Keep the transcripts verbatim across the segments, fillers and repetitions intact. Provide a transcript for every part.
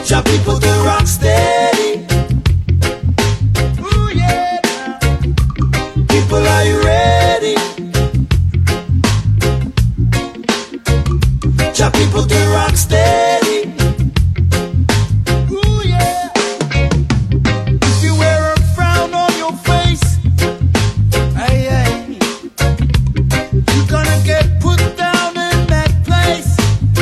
Jah people to rock steady. Ooh yeah. People, are you ready? Jah people to rock steady. Ooh yeah. If you wear a frown on your face, hey hey, you're gonna get put down in that place.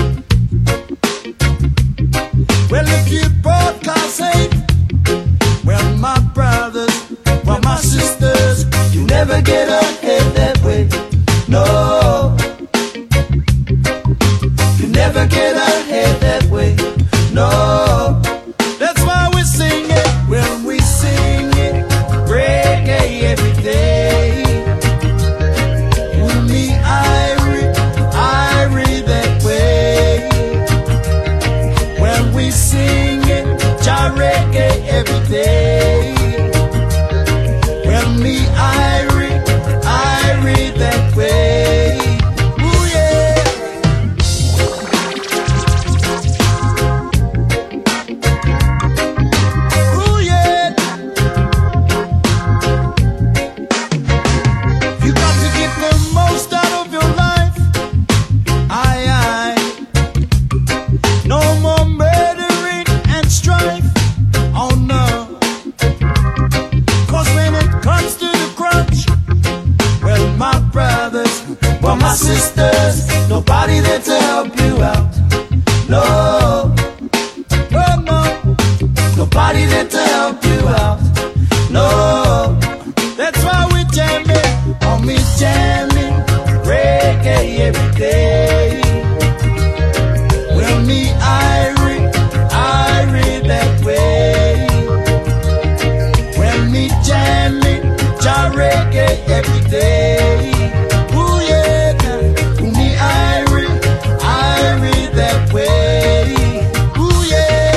Well, if you broadcast hate, well, my brothers, well, my sisters, you never get ahead that way. No, you never get ahead that way. No, that's why we sing it when we sing it. Reggae every day. With me, I read, I read that way. When we sing it, Jah reggae every day. When me, I read, I read that way. Ooh yeah. Ooh yeah. You got to get the most out of your life. Aye aye. No more murdering and strife. Oh no. Cause when it comes to the crunch, well, my brothers, well, my sisters, nobody there to help you out. No, oh no, nobody there to help you out. No, that's why we jamming, on me jamming, reggae every day. Well, me, I read, I read that way. When me jamming, Jah reggae every day. Ooh yeah, ooh me I read, I read that way. Ooh yeah.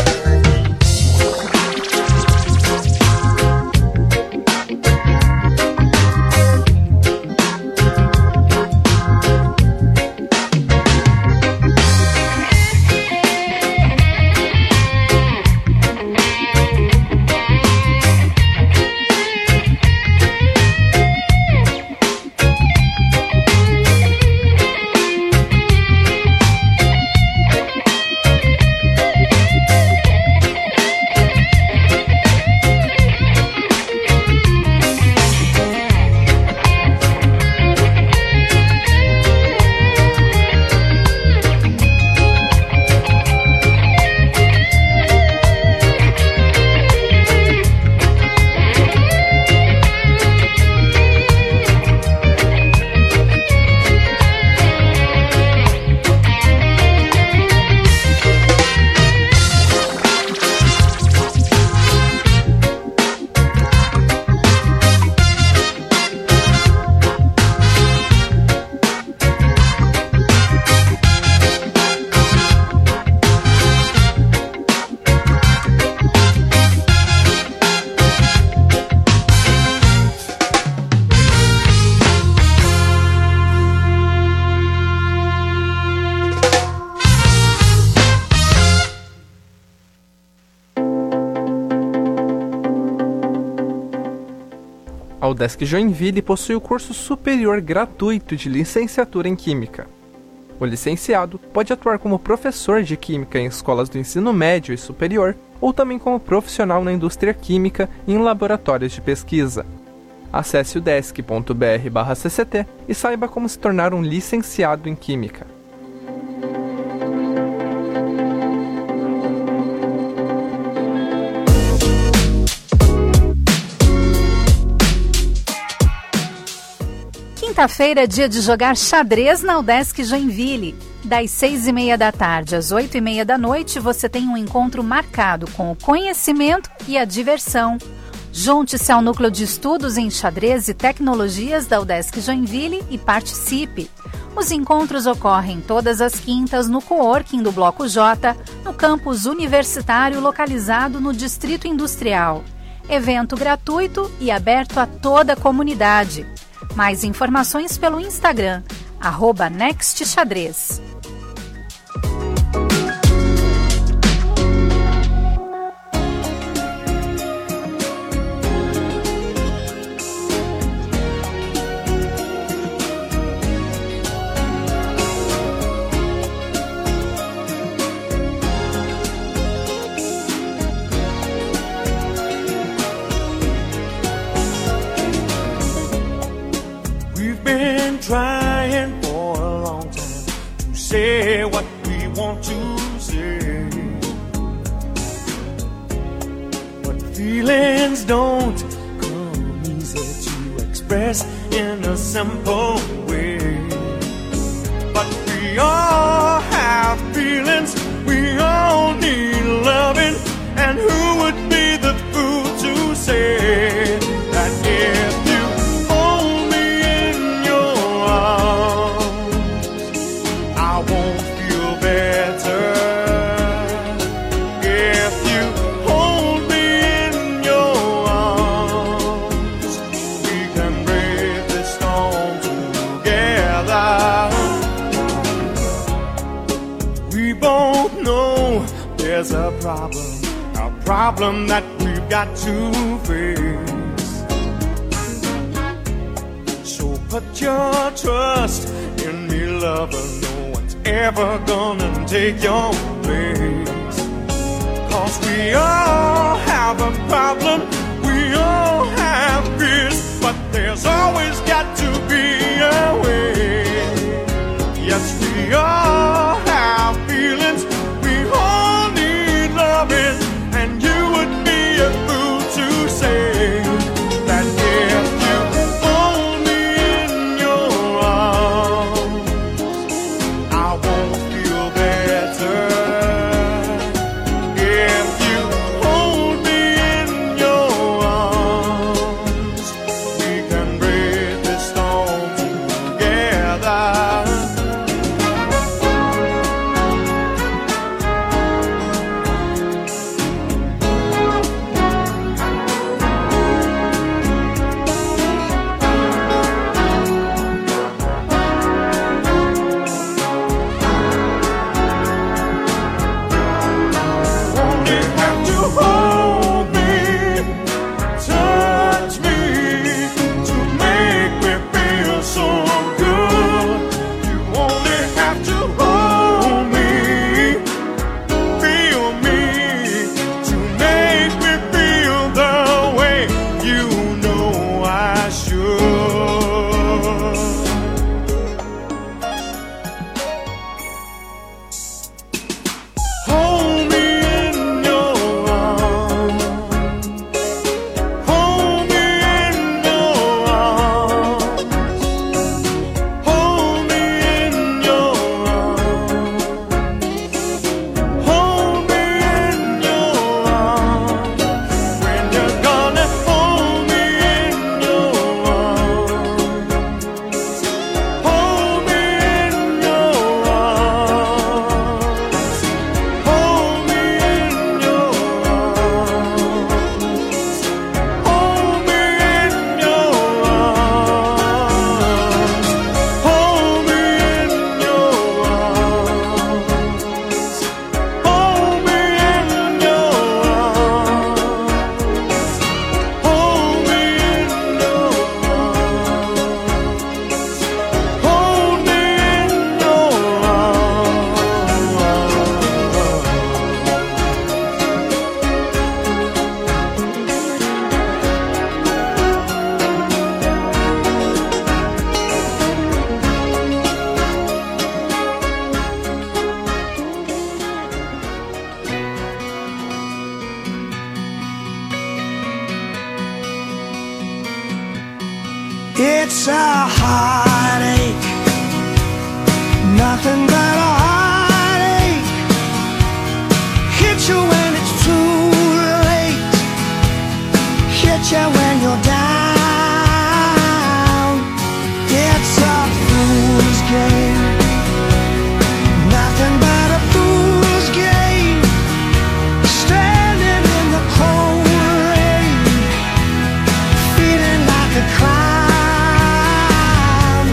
A UDESC Joinville possui o curso superior gratuito de licenciatura em Química. O licenciado pode atuar como professor de Química em escolas do ensino médio e superior, ou também como profissional na indústria química e em laboratórios de pesquisa. Acesse udesc ponto br barra C C T e saiba como se tornar um licenciado em Química. Quinta-feira é dia de jogar xadrez na UDESC Joinville. Das seis e meia da tarde às oito e meia da noite, você tem um encontro marcado com o conhecimento e a diversão. Junte-se ao Núcleo de Estudos em Xadrez e Tecnologias da UDESC Joinville e participe. Os encontros ocorrem todas as quintas no coworking do Bloco J, no campus universitário localizado no Distrito Industrial. Evento gratuito e aberto a toda a comunidade. Mais informações pelo Instagram, arroba nextxadrez. trying for a long time to say what we want to say, but feelings don't come easy to express in a simple way. But we all have feelings, we all need loving, and who would be the fool to say that if you hold me in your arms, I won't feel better? If you hold me in your arms, we can brave this storm together. We both know there's a problem, a problem that we've got to face. So put your trust in me, lover, no one's ever gonna take your place. Cause we all have a problem, we all have fears, but there's always got to be a way. Yes, we all have feelings, we all need loving, and you would be a fool to say that if you hold me in your arms, I won't feel better. If you hold me in your arms, we can brave this storm together. Only have to hold me, touch me, to make me feel so good. You only have to hold me, feel me, to make me feel the way you know I should. Hold me in your arms, hold me in your arms, hold me in your arms, hold me in your arms. When you're gonna hold me in your arms, hold me in your arms, hold me in your arms, hold me in your arms, hold me in your arms, hold me in your arms, hold me in your arms, hold me in your It's a heartache, nothing but a heartache. Hit you when it's too late, hit you when you're down. It's a fool's game, nothing but a fool's game. Standing in the cold rain, feeling like a clown.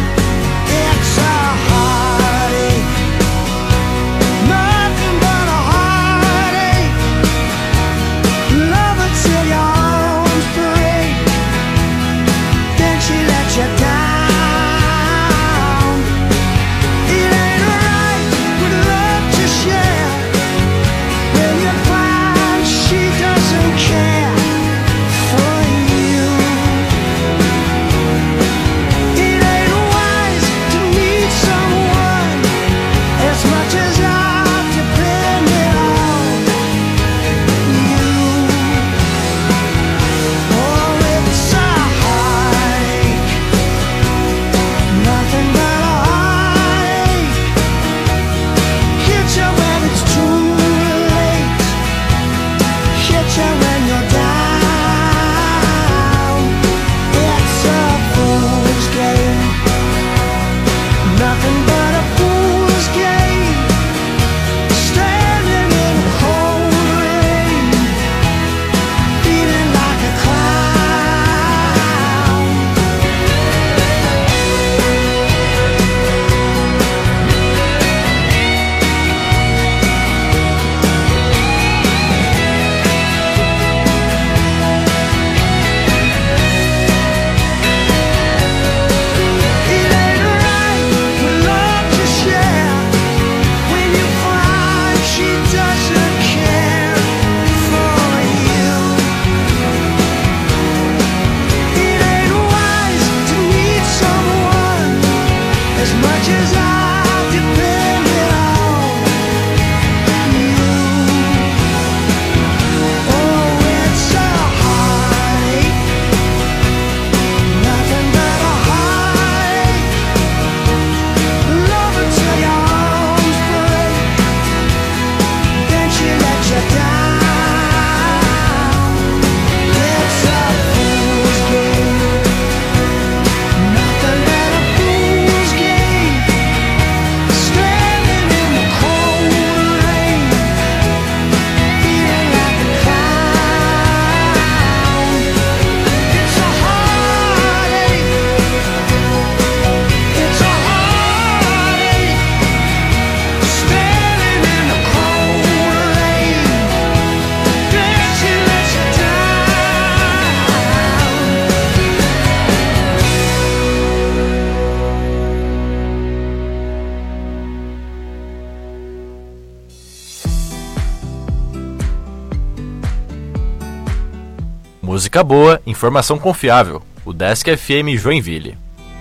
Música boa, informação confiável. O Desk F M Joinville.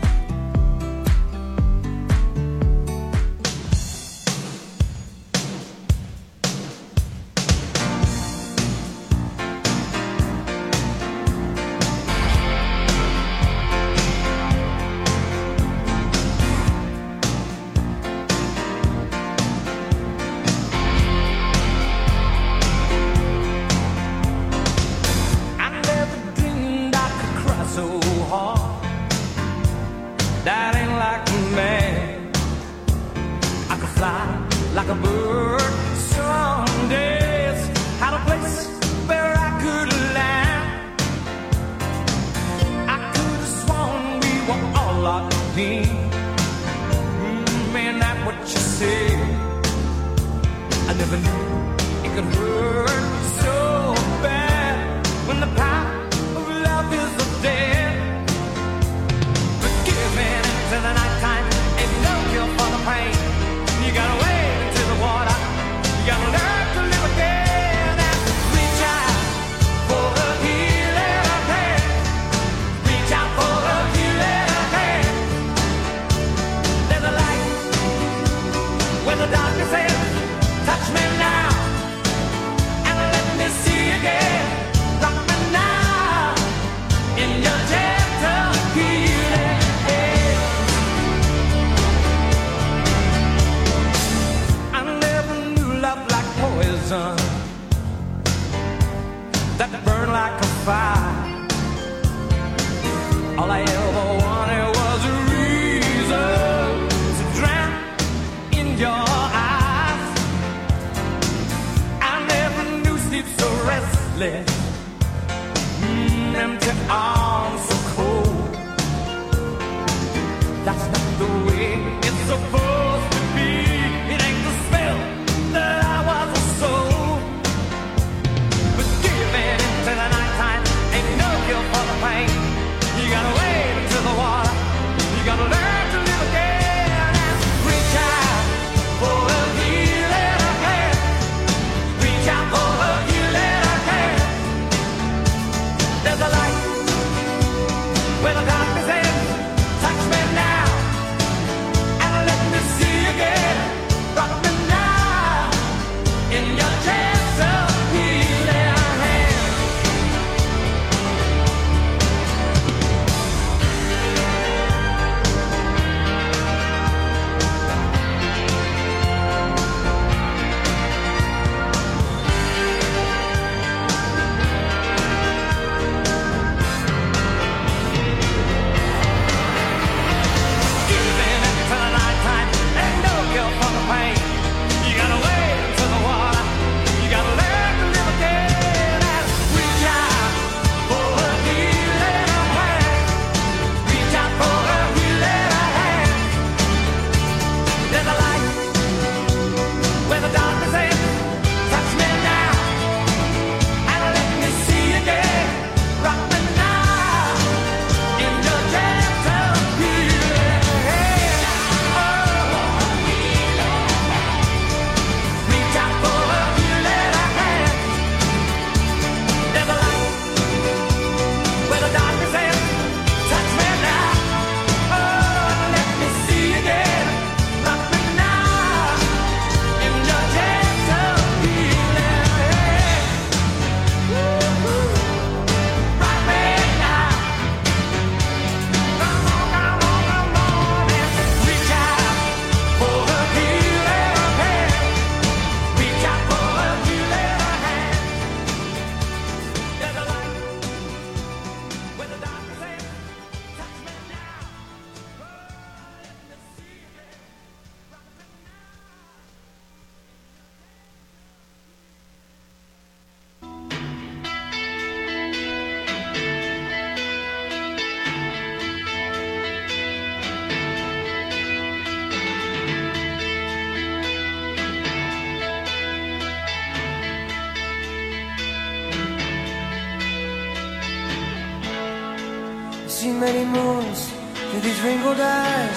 seen many moons through these wrinkled eyes.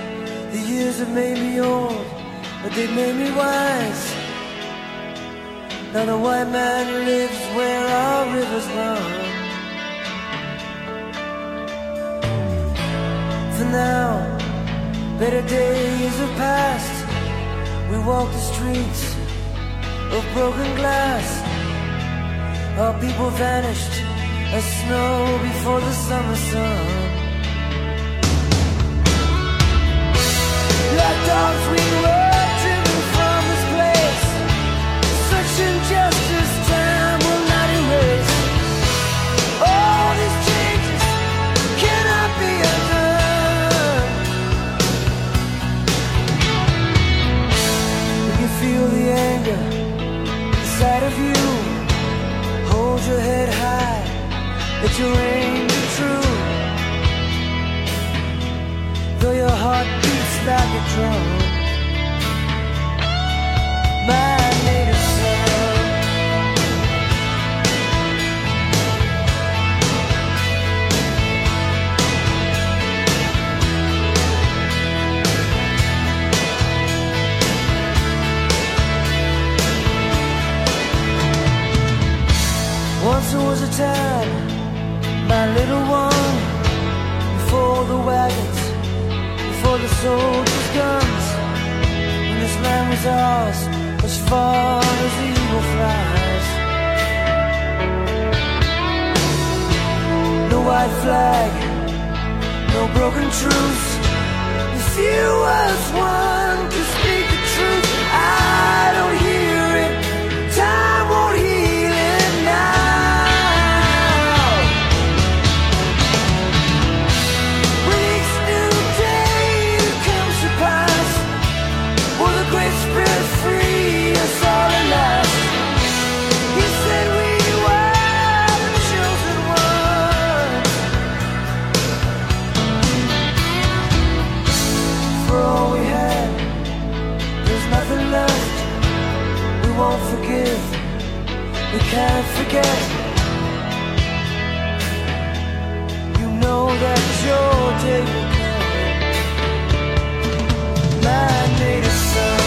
The years have made me old, but they've made me wise. Now the white man lives where our rivers run. for now. Better days have passed. We walk the streets of broken glass. Our people vanished as snow before the summer sun. Like dogs we were driven from this place. Such injustice time will not erase. All these changes cannot be undone. We can feel the anger inside of you. Hold your head high, let your aim be true. Though your heart beats like a drum, my native son. Once there was a time, my little one, before the wagons, before the soldiers' guns, when this land was ours, as far as the eagle flies. No white flag, no broken truce. If you as one could speak the truth, I don't hear it. Time won't heal it now. Great Spirit free us all at last. He said we were the chosen ones. For all we had, there's nothing left. We won't forgive, we can't forget. You know that your day will come, my native son.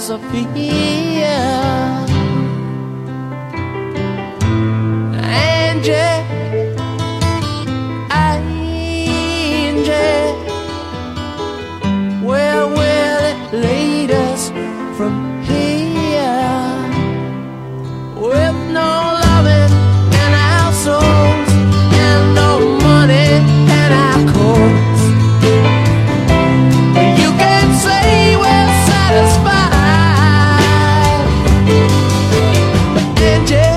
Sophia. Angie, Angie, where will it lead us from here? With no loving in our souls and no money in our coats, you can't say we're satisfied. Angie,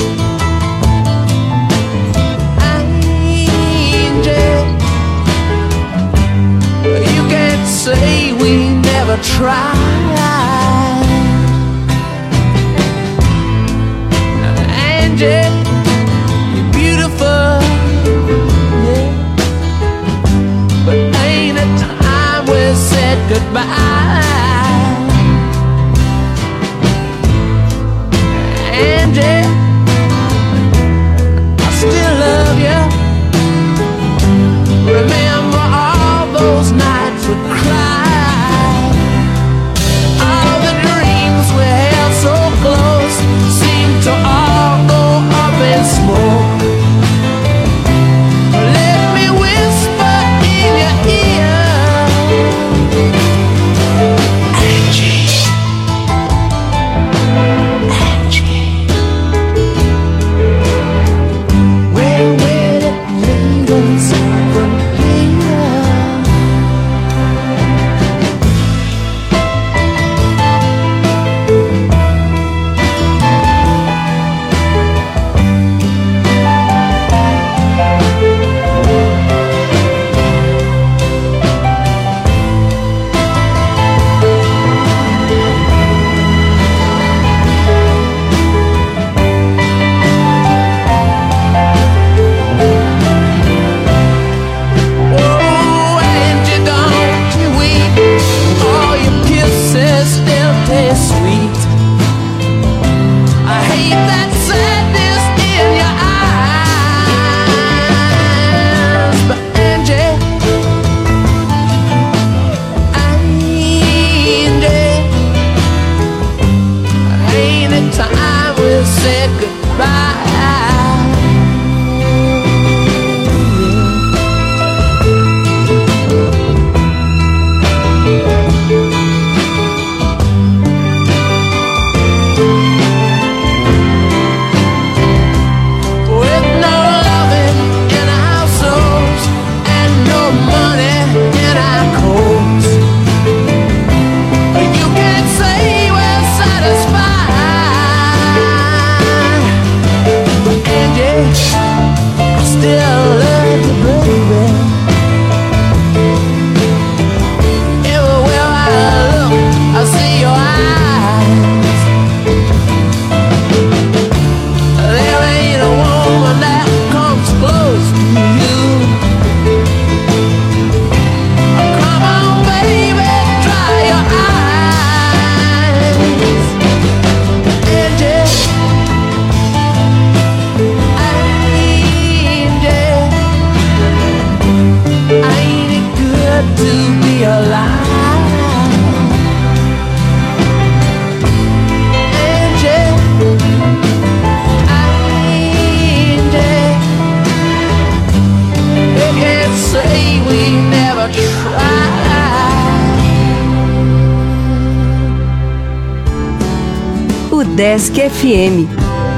Angie, you can't say we never tried. Angie, you're beautiful, yeah, but ain't it time we said goodbye? Angie, I still love you. Remember all those nights we cried. All the dreams we held so close seem to all go up in smoke. Let me whisper in your ear, Angie, Angie, where will it lead us from here? Oh, Angie, don't you weep. All your kisses still taste sweet. I hate that sadness in your eyes. But Angie, Angie, ain't it time we said goodbye? With no loving in our souls and no money in our coats, you can't say we're satisfied. Angie, I still love you, baby. Everywhere I look, I see your eyes. There ain't a woman that comes close to you. Come on, baby, dry your eyes. Angie, Angie, ain't it good to be alive? Angie, Angie, you can't say we never tried. O Desk F M.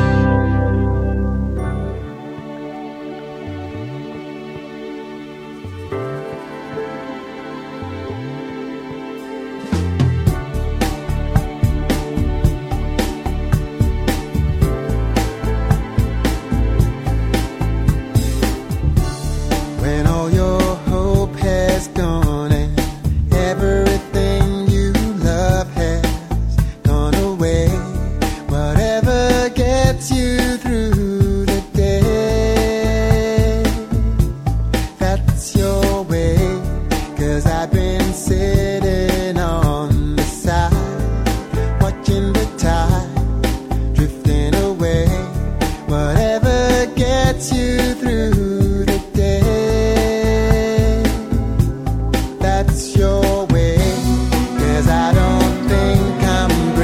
When all your hope has gone and everything you love has gone away, whatever gets you through the day, that's your way. 'Cause I've been sitting on the side, watching the tide drifting away. Whatever gets you through the day, that's your way. 'Cause I don't think I'm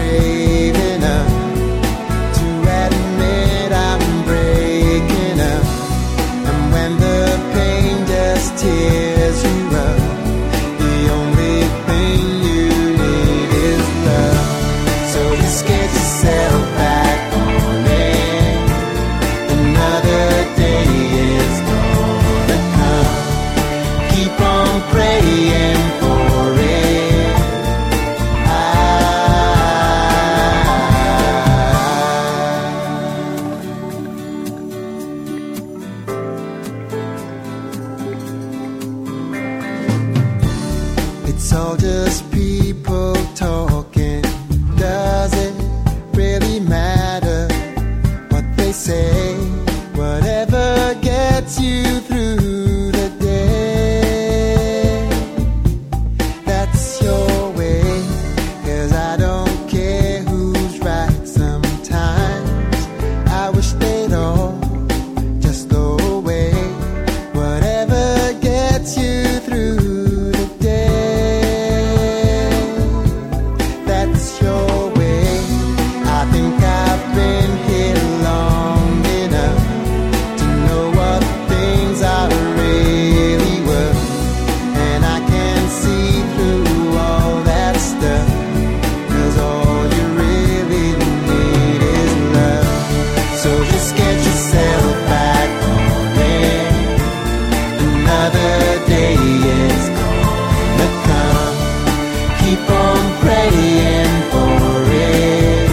It's all just people talking. Does it really matter what they say? Whatever gets you through the day, that's your way. 'Cause I don't care who's right. Sometimes I wish they'd all just go away. Whatever gets you through the day, that's your way. I think I've been here long enough to know what things are really worth, and I can see through all that stuff. 'Cause all you really need is love. So just get yourself back on it. Another day is gonna come. Keep on praying for it.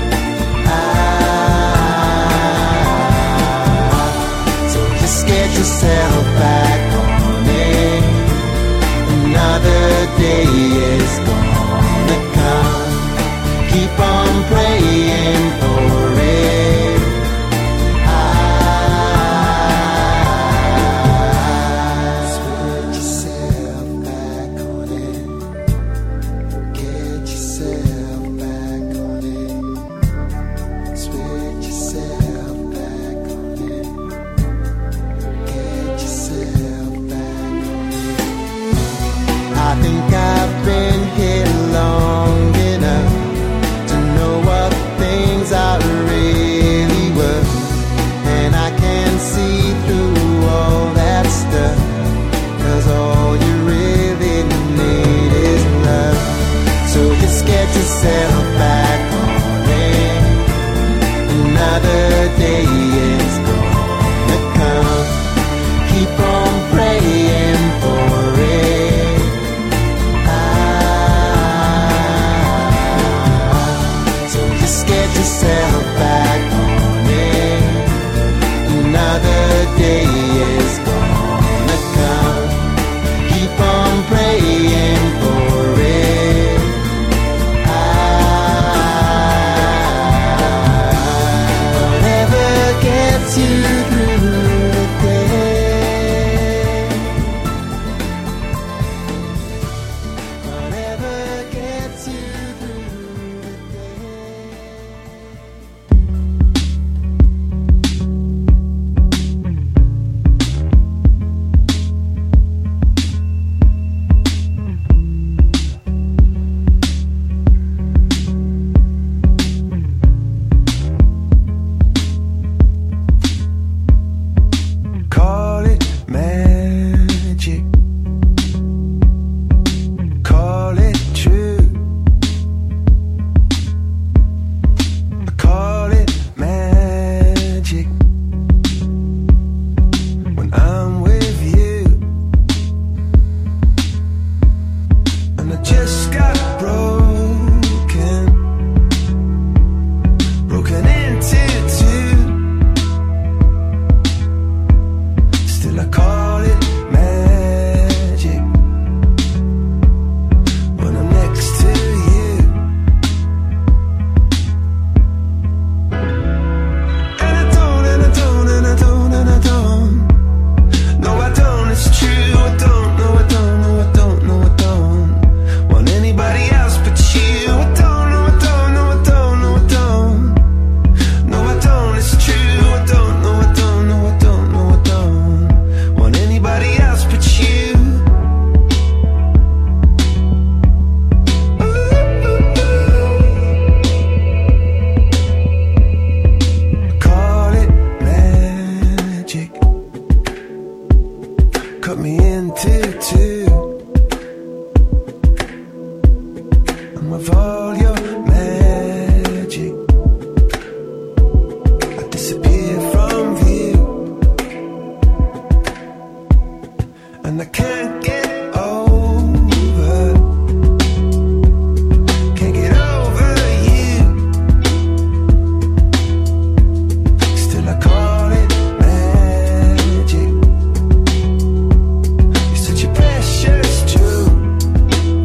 Ah, so just get yourself back on it. Another day is gonna come. Keep on praying for it. Ah, switch yourself back on it. Get yourself back on it. Switch yourself back on it. Get yourself back on it. I think I've been here long enough to know what things are really worth, and I can see through all that stuff. 'Cause all you really need is love. So just get yourself back on it. Another day is gonna come. Keep on praying for it. Ah, so just get yourself back on it. Another day is gonna come. Keep on praying for it. Ah, whatever gets you through the day. Whatever gets you through the day. Call it magic. Call it true. Call it magic. When I'm with you, and I just got broken, broken into two. Still I call it magic when I'm next to you. And I don't, and I don't, and I don't, and I don't. No, I don't, it's true. I don't, no, I don't, no, I don't, no, I don't want anybody else but you. I don't, no, I don't, no, I don't, no, I don't. No, I don't, it's true. I don't, no, I don't, no, I don't, no, I don't want anybody else but you. Call it magic. Cut me into two. And with all your magic, I disappear from view. And I can't get over, can't get over you. Still I call it magic. You're such a precious jewel.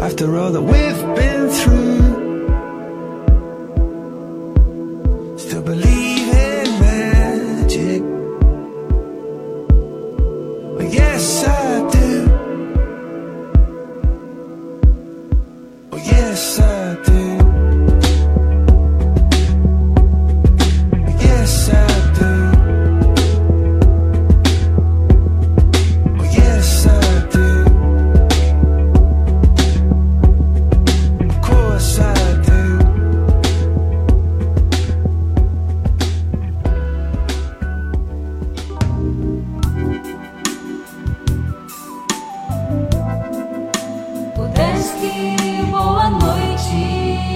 After all that we've been through, still believe in magic. Well, yes, I do. Well, yes, I do. Well, yes, I do. Well, yes, I do. Of course I do. Udesky, boa noite.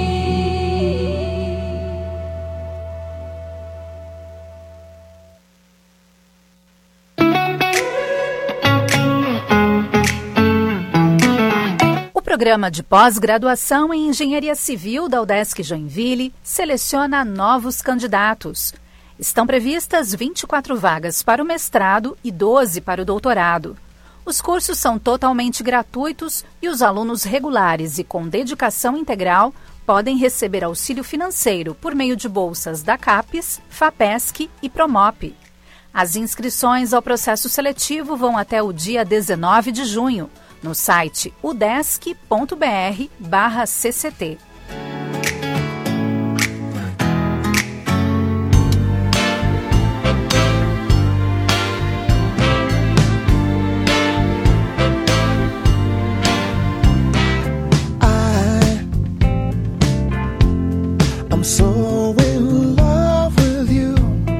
O programa de pós-graduação em Engenharia Civil da UDESC Joinville seleciona novos candidatos. Estão previstas vinte e quatro vagas para o mestrado e doze para o doutorado. Os cursos são totalmente gratuitos e os alunos regulares e com dedicação integral podem receber auxílio financeiro por meio de bolsas da CAPES, FAPESC e PROMOP. As inscrições ao processo seletivo vão até o dia dezenove de junho, no site udesc ponto br barra C C T. I'm so in love with you.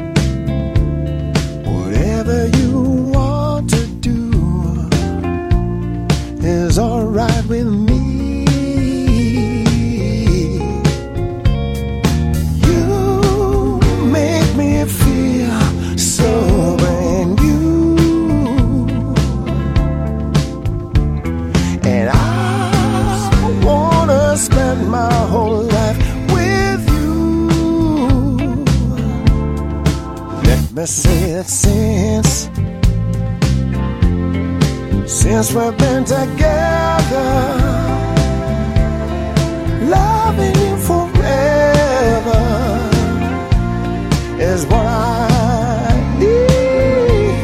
Whatever you want to do is alright with me. You make me feel so brand new, and I wanna spend my whole life with you. Let me say it since Since we've been together, loving you forever is what I need.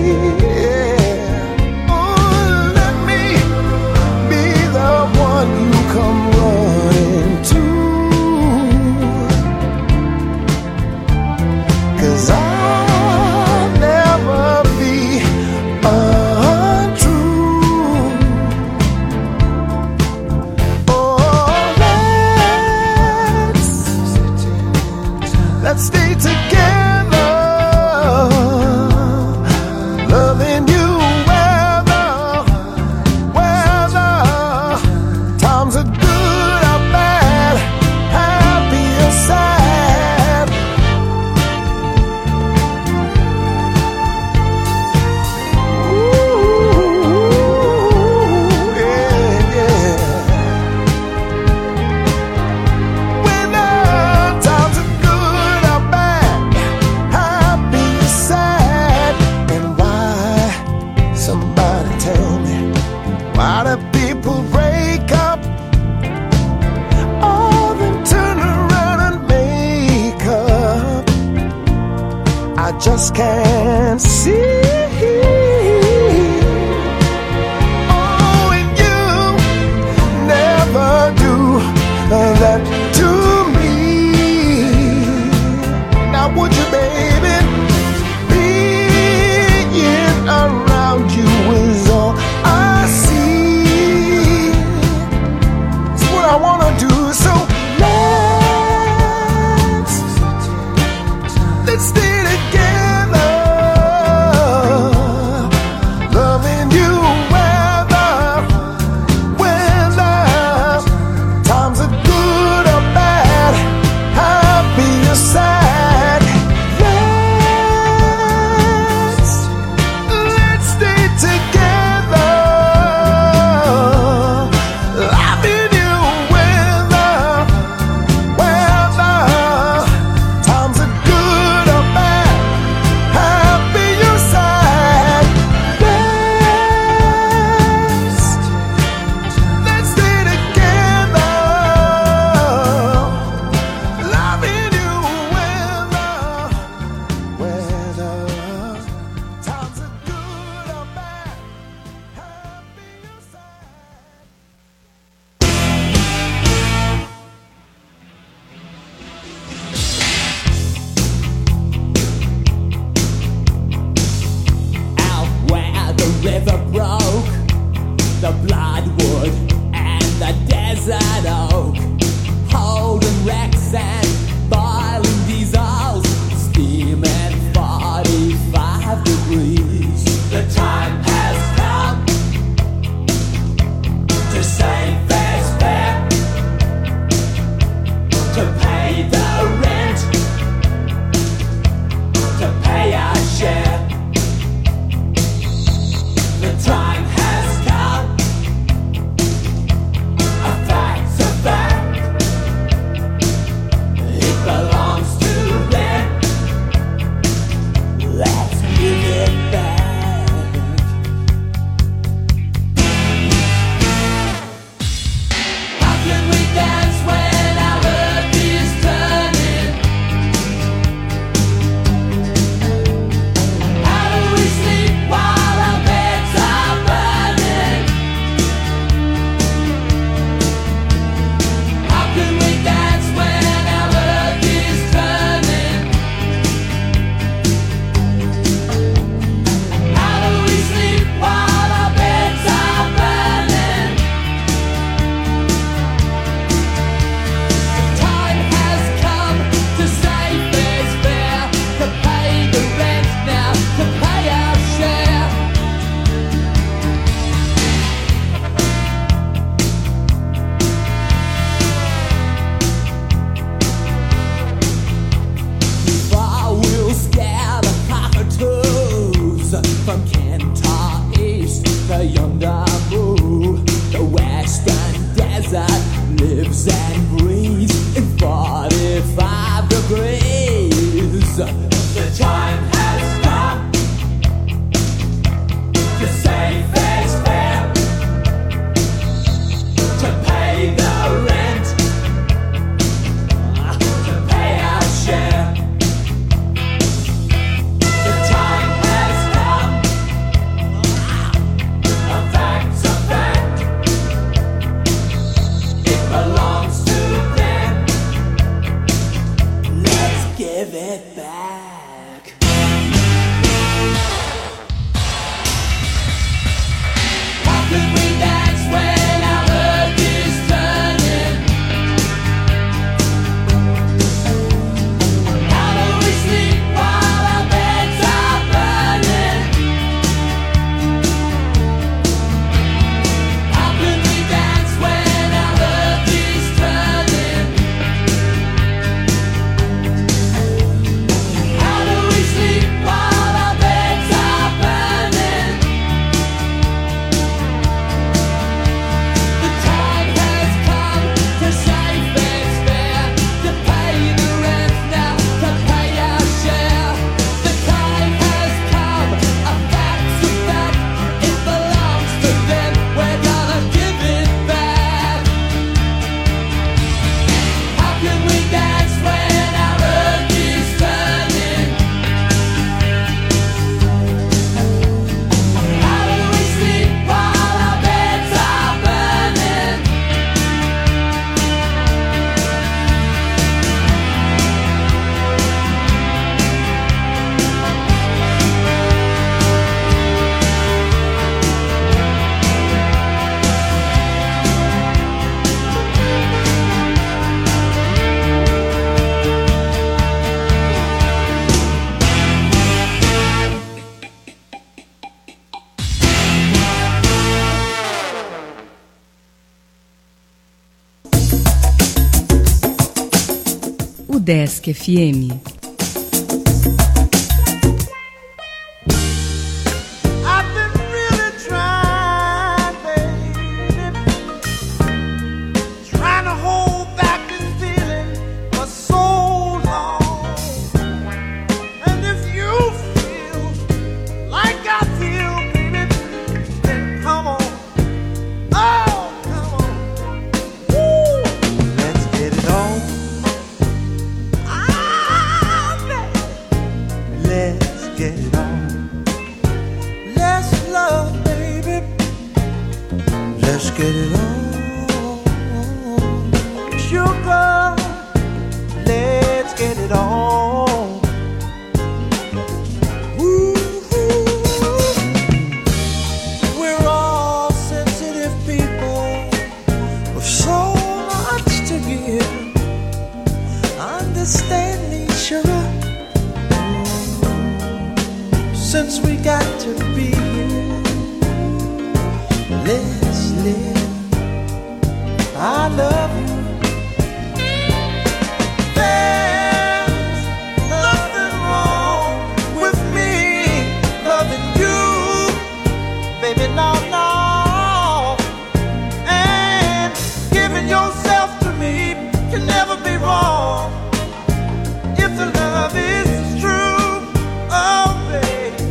Oh, let me be the one you come running to, 'cause I'll never be untrue. Oh, let's let's stay together, loving you whether whether times are good or bad, happy or sad. Ooh, yeah, yeah. Whether times are good or bad, happy or sad. And why, somebody tell me, why do people break up? All then turn around and make up. I just can't see. Oh, and you never do that to me. Now would you, baby? Being around you is all I see. It's what I wanna do. So let's let's stay together, and breathe in forty-five degrees. The time has come to say fair's fair, to pay the rent, to pay our share. The time has come, a fact's a fact, it belongs to them. Let's give it back. How can we dance when our earth is turning? How do we sleep while our beds are burning? How can we dance when our earth is turning? How do we sleep while our beds are burning? The time has come to say fair's fair, to pay the rent now, to pay our share. The time has come, a fact's a fact, it belongs to them, we're gonna give it back. How can we dance when our earth is turning? How do we sleep while our beds are burning? O Desk F M. I've been really trying, baby, trying to hold back this feeling for so long. And if you feel like I feel, baby, then come on, oh, come on, woo, let's get it on. Ah, baby. Let's get it on. Let's love, baby. Let's get it on. Sugar, let's get it on. Ooh, we're all sensitive people with so much to give. Understand me, sugar. Since we got to be here, let's live. I love you. There's nothing wrong with me loving you, baby, no, no. And giving yourself to me can never be wrong if the love is true. Oh, baby.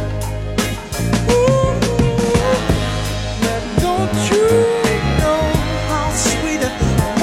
Ooh, now don't you know how sweet it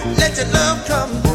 let your love come